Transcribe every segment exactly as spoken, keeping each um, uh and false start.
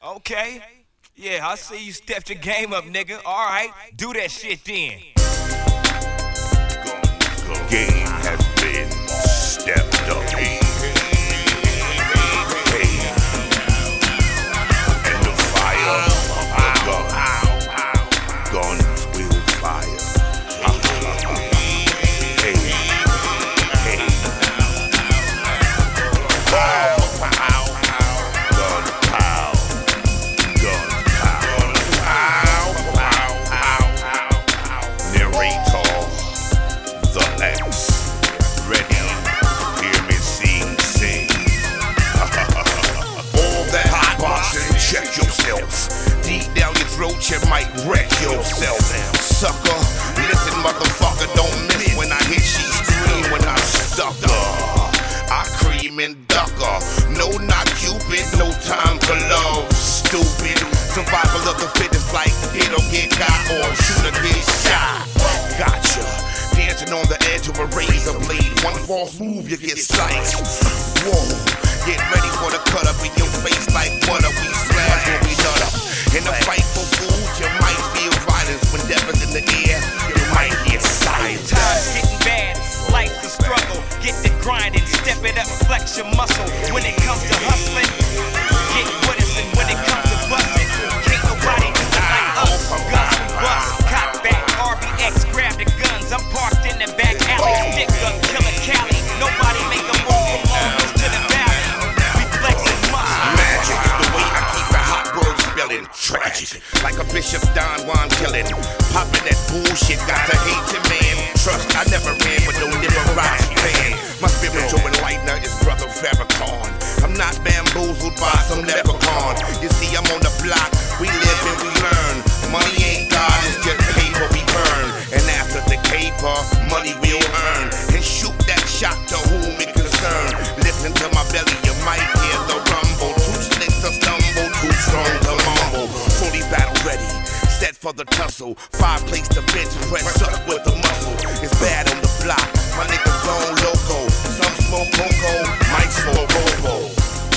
Okay. Yeah, I see you stepped your game up, nigga. All right, do that shit then. Game has been stepped up. Hey, hey. And the fire, the gun, guns will fire. Hey, hey. Pow, pow, gun, pow, gun, pow, pow, pow, pow, pow. Narrator, the X, ready, hear me sing, sing. All that hot boxing, check yourself. Deep down your throat, you might wreck yourself. Sucker, listen motherfucker, don't miss when I hit, she scream when I stuck her. I cream and duck her. No, not Cupid, no time for love, stupid. Survival of the fittest, like hit or get got or shoot or get shot. Gotcha. Dancing on the edge of a razor blade. One false move, you get sliced. Whoa, get ready for the cut up in your face like butter. We slash when we nut up. In the fight for food, you might feel violence. When death is in the air, you might hear silence. Time's getting bad, life's a struggle. Get the grinding, step it up, flex your muscle. When it comes to hustling, get with us. And when it comes to busting, can't nobody do it like us. Guns and bust, cop back, R B X, grab the guns. I'm parked in the back alley, stick gun, killer Cali. Nobody make a move from Longers to the valley. We flexing muscle. Magic is the way I keep the hot words spelling. Tragic, like a Bishop Don Juan killing. Popping that bullshit, got to hate your man. Trust, I never ran with no Liberace fan. My spiritual enlightener is Brother Farrakhan. I'm not bamboozled by some leprechaun. You see, I'm on the block, we live and we learn. Money ain't God, it's just paper we burn. And after the caper, money we'll earn. And shoot that shot to whom it concern. Listen to my belly, you might hear the rumble. Too slick to stumble, too strong to mumble. Fully battle ready, set for the tussle. Five plates to bench press up with the muscle. It's bad on the block, my niggas gone loco. Some smoke cocoa, might smoke robo.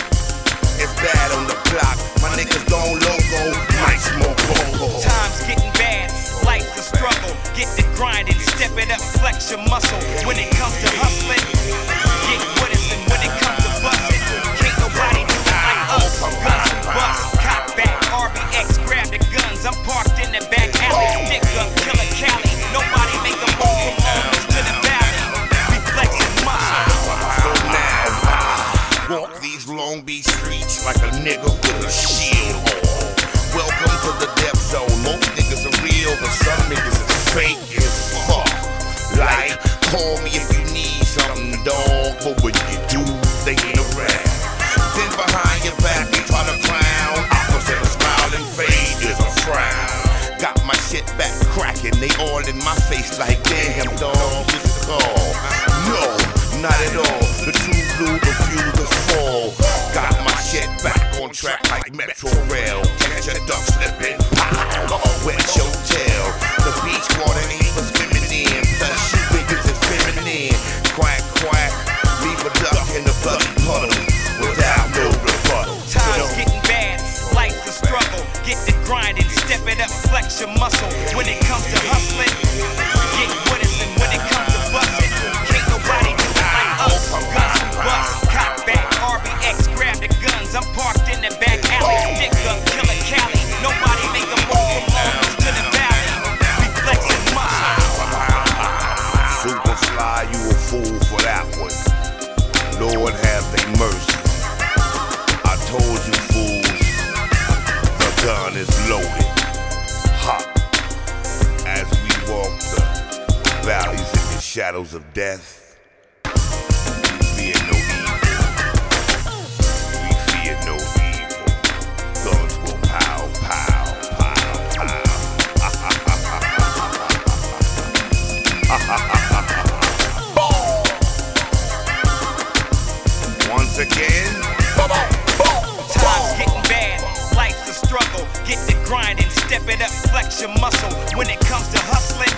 It's bad on the block, my niggas gone loco, might smoke cocoa. Time's getting bad, life's a struggle. Get the grinding, step it up, flex your muscle. When it comes to hustling, get with us. And when it comes to busting, can't nobody do it like us. Guns and bust, cop back, R B X, grab the guns. I'm parked in the back alley, stick gun, killer Cali. Nobody make a move from Longers to the valley. We flexing muscle. So now I walk these Long Beach streets like a nigga with a shield on. Welcome to the death zone. Most niggas are real, but some niggas are fake as fuck. Like, call me if you need something, dog. But when you do, they ain't around. Then behind your back, they try to clown. Opposite a smiling face is a frown. Got my shit back cracking, they all in my face like, damn, dog, just call. No, not at all. The true blue refuse to fall. Got my shit back on track like Metro Rail. Catch a duck slipping, pow, wet your tail. The beach water ain't for swimming in. Plus you niggas is feminine. Quack, quack, leave a duck in the bloody puddle without no rebuttal. Time's getting bad, life's a struggle. Get the grinding, step it up, flex your muscle. When it comes to hustling, get with us. And when it comes to busting, can't nobody do it like us. Guns and bust, cop back, R B X, grab the guns. I'm parked in the back alley, stick gun, killer Cali. Nobody make a move from Longers to the valley. We flexing muscle. Super Sly, you a fool for that one. Lord have their mercy. I told you fools, the gun is loaded. Hot. As we walk the valleys in the shadows of death, we fear no evil. We fear no evil. Guns will pow, pow, pow, pow. Once again, Time's getting bad, life's a struggle. Get the grinding, step it up, flex your muscle. When it comes to hustling,